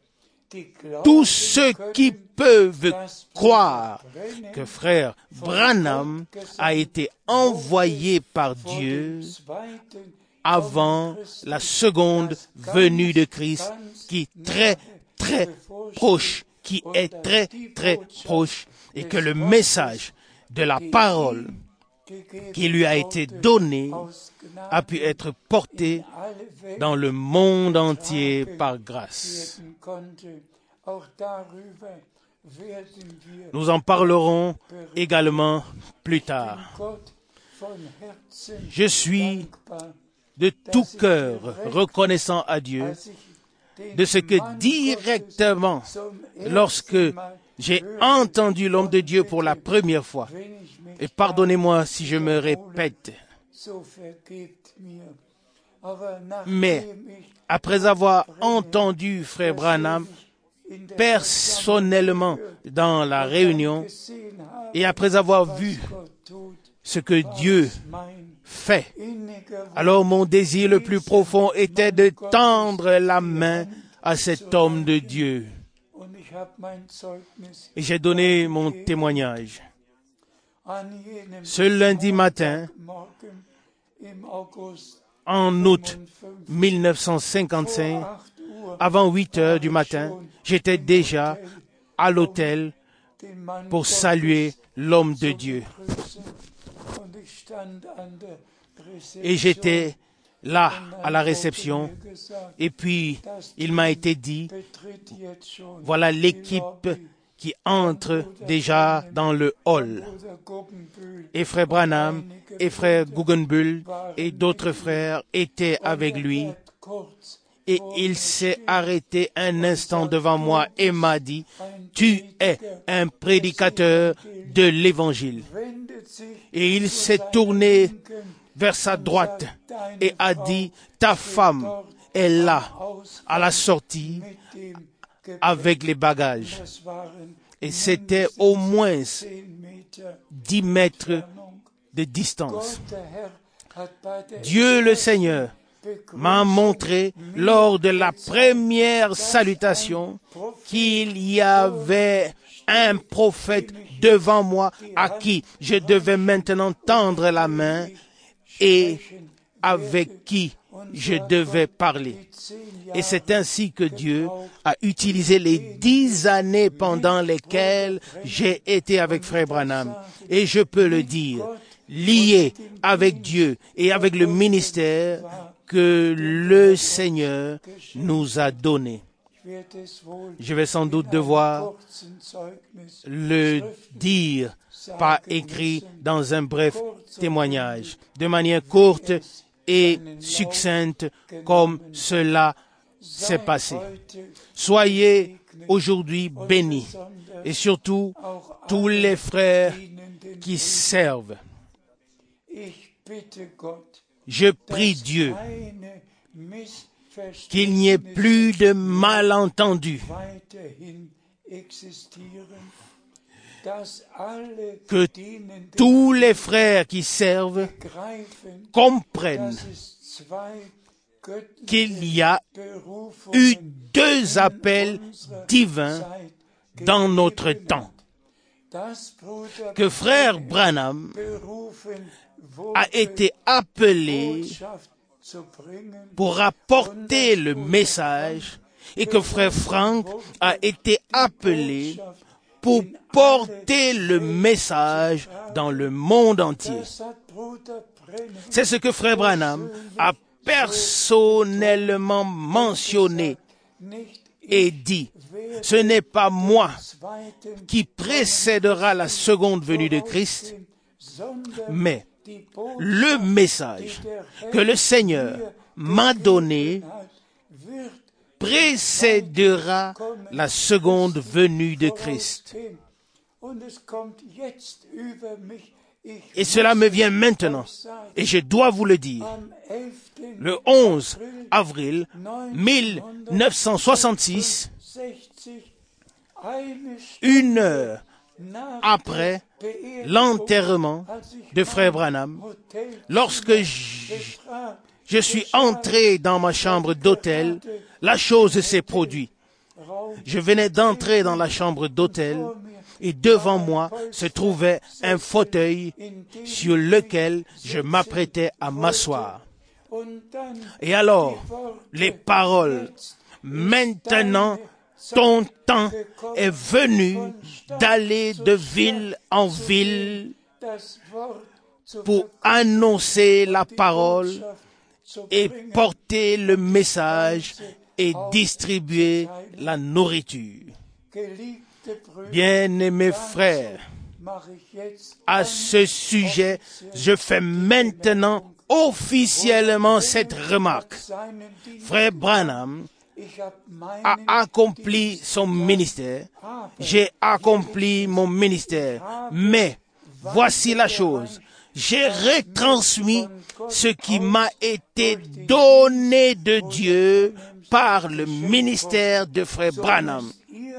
tous ceux qui peuvent croire que Frère Branham a été envoyé par Dieu avant la seconde venue de Christ, qui est très, très proche, qui est très, très proche, et que le message de la parole qui lui a été donné a pu être porté dans le monde entier par grâce. Nous en parlerons également plus tard. Je suis de tout cœur reconnaissant à Dieu de ce que directement, lorsque j'ai entendu l'homme de Dieu pour la première fois, et pardonnez-moi si je me répète, mais après avoir entendu Frère Branham, personnellement dans la réunion et après avoir vu ce que Dieu fait, alors mon désir le plus profond était de tendre la main à cet homme de Dieu. Et j'ai donné mon témoignage. Ce lundi matin, en août mille neuf cent cinquante-cinq, avant huit heures du matin, j'étais déjà à l'autel pour saluer l'homme de Dieu. Et j'étais là à la réception, et puis il m'a été dit, voilà l'équipe qui entre déjà dans le hall. Et frère Branham et frère Guggenbull et d'autres frères étaient avec lui. Et il s'est arrêté un instant devant moi et m'a dit, tu es un prédicateur de l'Évangile. Et il s'est tourné vers sa droite et a dit, ta femme est là, à la sortie, avec les bagages. Et c'était au moins dix mètres de distance. Dieu le Seigneur m'a montré lors de la première salutation qu'il y avait un prophète devant moi à qui je devais maintenant tendre la main et avec qui je devais parler. Et c'est ainsi que Dieu a utilisé les dix années pendant lesquelles j'ai été avec frère Branham. Et je peux le dire, lié avec Dieu et avec le ministère que le Seigneur nous a donné. Je vais sans doute devoir le dire par écrit dans un bref témoignage, de manière courte et succincte comme cela s'est passé. Soyez aujourd'hui bénis et surtout tous les frères qui servent. Je prie Dieu qu'il n'y ait plus de malentendus, que tous les frères qui servent comprennent qu'il y a eu deux appels divins dans notre temps. Que frère Branham a été appelé pour apporter le message et que frère Frank a été appelé pour porter le message dans le monde entier. C'est ce que frère Branham a personnellement mentionné et dit. Ce n'est pas moi qui précédera la seconde venue de Christ, mais le message que le Seigneur m'a donné précédera la seconde venue de Christ. Et cela me vient maintenant, et je dois vous le dire. Le onze avril mille neuf cent soixante-six, une heure après l'enterrement de frère Branham, lorsque je, je suis entré dans ma chambre d'hôtel, la chose s'est produite. Je venais d'entrer dans la chambre d'hôtel et devant moi se trouvait un fauteuil sur lequel je m'apprêtais à m'asseoir. Et alors, les paroles, maintenant, ton temps est venu d'aller de ville en ville pour annoncer la parole et porter le message et distribuer la nourriture. Bien-aimés frères, à ce sujet, je fais maintenant officiellement cette remarque. Frère Branham a accompli son ministère, j'ai accompli mon ministère, mais voici la chose, j'ai retransmis ce qui m'a été donné de Dieu par le ministère de frère Branham.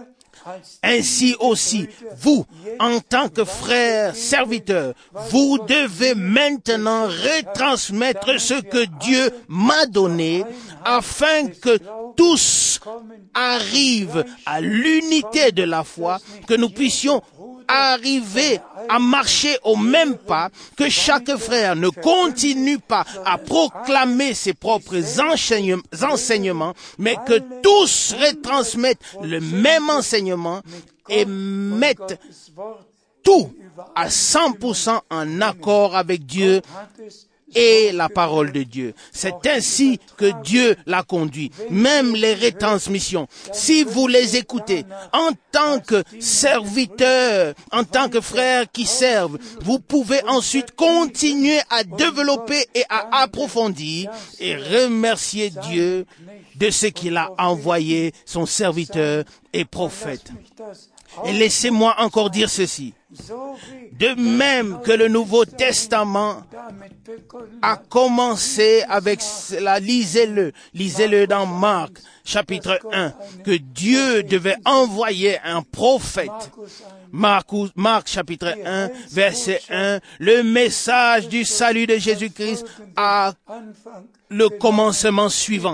Ainsi aussi, vous, en tant que frères, serviteurs, vous devez maintenant retransmettre ce que Dieu m'a donné afin que tous arrivent à l'unité de la foi, que nous puissions arriver à marcher au même pas, que chaque frère ne continue pas à proclamer ses propres enseignements, mais que tous retransmettent le même enseignement et mettent tout à cent pour cent en accord avec Dieu et la parole de Dieu. C'est ainsi que Dieu l'a conduit. Même les retransmissions, si vous les écoutez en tant que serviteurs, en tant que frères qui servent, vous pouvez ensuite continuer à développer et à approfondir et remercier Dieu de ce qu'il a envoyé son serviteur et prophète. Et laissez-moi encore dire ceci. De même que le Nouveau Testament a commencé avec cela, lisez-le, lisez-le dans Marc, chapitre un, que Dieu devait envoyer un prophète. Marc, Marc chapitre un, verset un, le message du salut de Jésus-Christ a le commencement suivant.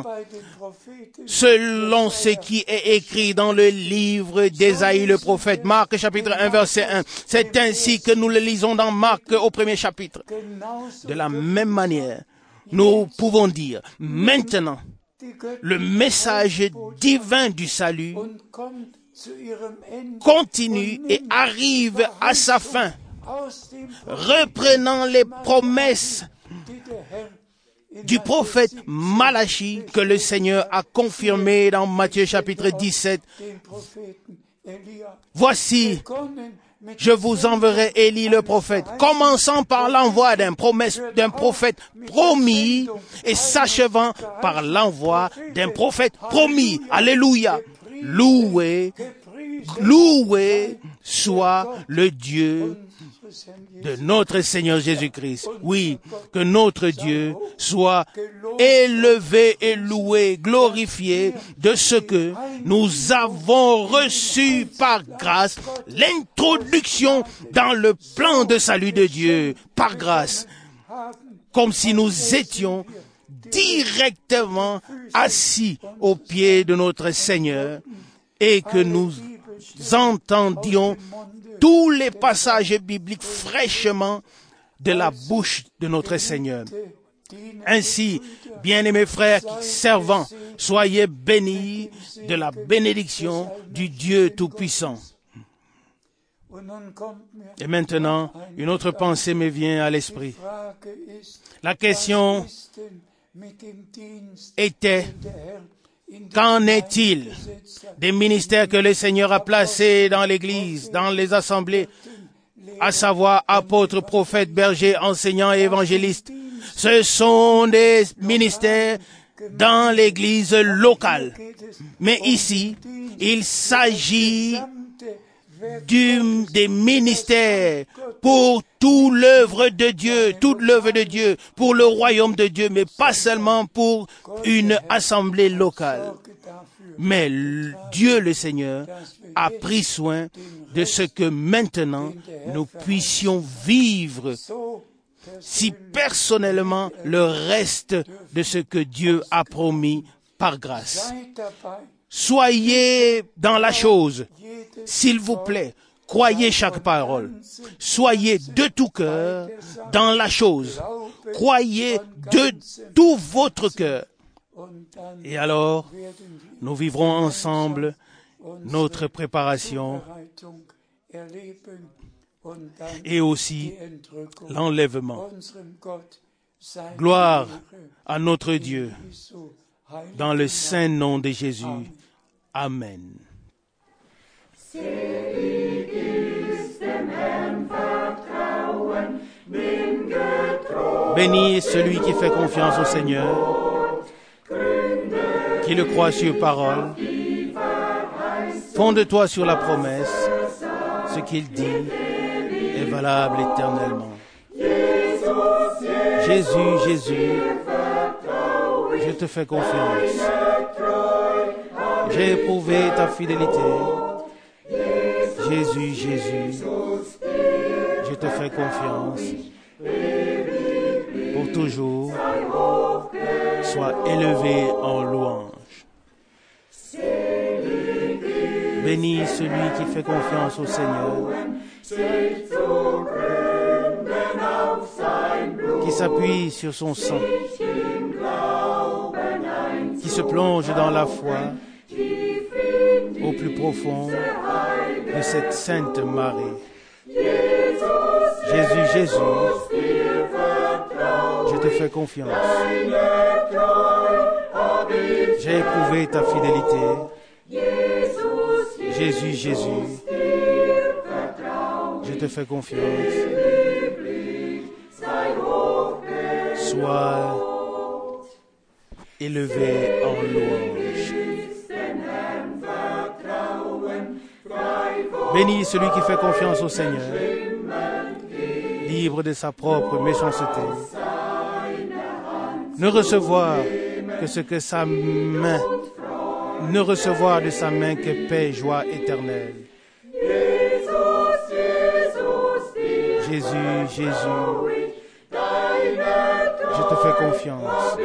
Selon ce qui est écrit dans le livre d'Ésaïe le prophète, Marc chapitre un, verset un. C'est ainsi que nous le lisons dans Marc au premier chapitre. De la même manière, nous pouvons dire, maintenant, le message divin du salut continue et arrive à sa fin, reprenant les promesses du prophète Malachi que le Seigneur a confirmé dans Matthieu chapitre dix-sept. Voici, je vous enverrai Élie le prophète, commençant par l'envoi d'un promesse, d'un prophète promis et s'achevant par l'envoi d'un prophète promis. Alléluia. Loué, loué soit le Dieu de notre Seigneur Jésus-Christ. Oui, que notre Dieu soit élevé et loué, glorifié de ce que nous avons reçu par grâce, l'introduction dans le plan de salut de Dieu, par grâce, comme si nous étions directement assis aux pieds de notre Seigneur et que nous entendions tous les passages bibliques fraîchement de la bouche de notre Seigneur. Ainsi, bien-aimés frères servants, soyez bénis de la bénédiction du Dieu Tout-Puissant. Et maintenant, une autre pensée me vient à l'esprit. La question était, qu'en est-il des ministères que le Seigneur a placés dans l'Église, dans les assemblées, à savoir apôtres, prophètes, bergers, enseignants et évangélistes? Ce sont des ministères dans l'Église locale. Mais ici, il s'agit Du, des ministères pour toute l'œuvre de Dieu, toute l'œuvre de Dieu, pour le royaume de Dieu, mais pas seulement pour une assemblée locale. Mais Dieu le Seigneur a pris soin de ce que maintenant nous puissions vivre si personnellement le reste de ce que Dieu a promis par grâce. Soyez dans la chose, s'il vous plaît, croyez chaque parole. Soyez de tout cœur dans la chose. Croyez de tout votre cœur. Et alors, nous vivrons ensemble notre préparation et aussi l'enlèvement. Gloire à notre Dieu dans le saint nom de Jésus. Amen. Béni est celui qui fait confiance au Seigneur, qui le croit sur parole. Fonde-toi sur la promesse, ce qu'il dit est valable éternellement. Jésus, Jésus, je te fais confiance. J'ai éprouvé ta fidélité Jésus, Jésus, je te fais confiance. Pour toujours, sois élevé en louange. Bénis celui qui fait confiance au Seigneur, qui s'appuie sur son sang, qui se plonge dans la foi au plus profond de cette sainte marée. Jésus, Jésus, je te fais confiance. J'ai éprouvé ta fidélité. Jésus, Jésus, je te fais confiance. Sois élevé en louange. Bénis celui qui fait confiance au Seigneur, libre de sa propre méchanceté. Ne recevoir que ce que sa main, ne recevoir de sa main que paix, joie éternelle. Jésus, Jésus, je te fais confiance.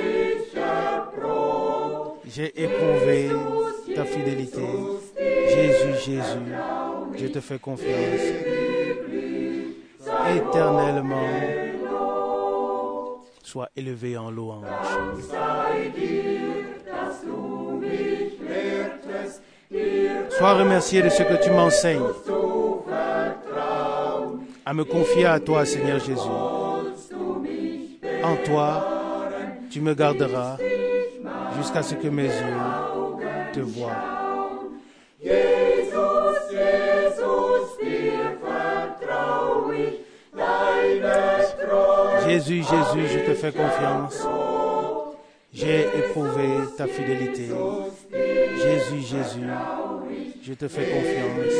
J'ai éprouvé ta fidélité. Jésus, Jésus, je te fais confiance. Éternellement, sois élevé en louange. Sois remercié de ce que tu m'enseignes, à me confier à toi, Seigneur Jésus. En toi, tu me garderas jusqu'à ce que mes yeux te voient. Jésus, Jésus, je te fais confiance. J'ai éprouvé ta fidélité. Jésus, Jésus, je te fais confiance.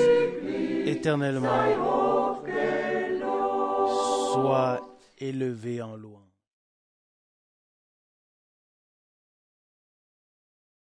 Éternellement, sois élevé en louange.